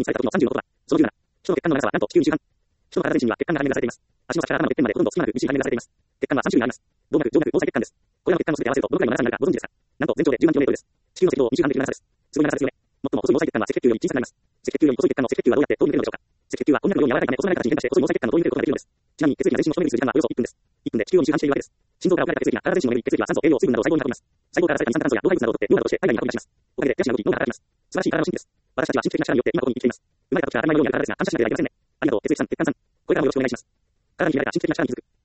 に伝えた時の36は、その17。首都の血管の長さはなんと地球2周半。首都の体全身には血管が編み出されています。足の先から頭のてっぺんまでほとんど隙間なく2周編み出されています。血管は3種類あります。動脈、静脈、毛細血管です。これらの血管をすべて合わせるとどのくらいの長さになるかご存知ですか？なんと全長で10万キロメートルです。地球の赤道を2周半できる長さです。すごい長さですよね。最も細い毛細血管は赤血球より小さくなります。赤血球より細い血管の赤血球はどうやって通り抜けるのでしょうか？赤血球はこんにゃくのように柔らかいため細長い形に変化して細い毛細血管の通り抜けることができるのです。ちなみに血液が全身を正面にする時間はおよそ1分です。1分で地球を2周半しているわけです。心臓から送られた血液が体全身の上に血液は酸素、栄養、水分などを細胞に運びます。細胞からされた二酸化炭素や老廃物などを取って脳などとして体外に運び出します。おかげで手足が動き脳が働きます。素晴らしい体の神秘です。私たちは神秘的な力によって今ここに生きています。生まれた時から当たり前のようにある体ですが、感謝しなければいけませんね。ありがとう、哲一さん、鉄管さん。これからもよろしくお願いします。体に秘められた神秘的な力に気づく。